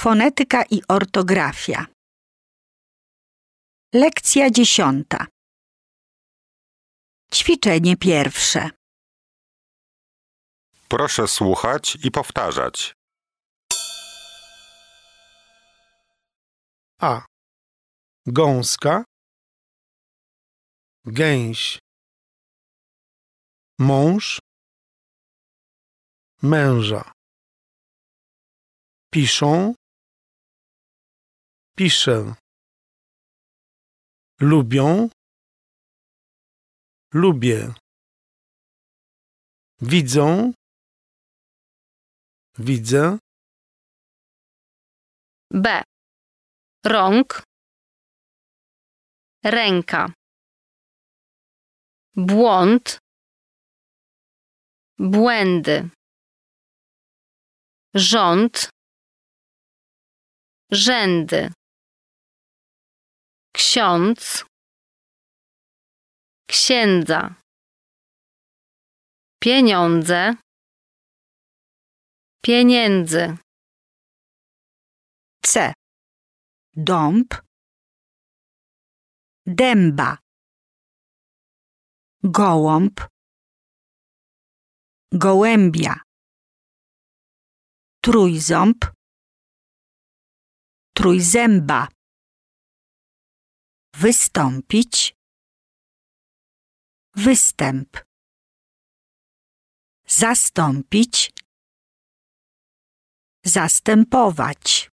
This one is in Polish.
Fonetyka i ortografia. Lekcja 10. Ćwiczenie pierwsze. Proszę słuchać i powtarzać. A. Gąska, gęś, mąż, męża. Piszą, piszę. Lubią, lubię. Widzą, widzę. B. Rąk, ręka. Błąd, błędy. Rząd, rzędy. Ksiądz, księdza. Pieniądze, pieniędzy. C. Dąb, dęba. Gołąb, gołębia. Trójząb, trójzęba. Wystąpić, występ. Zastąpić, zastępować.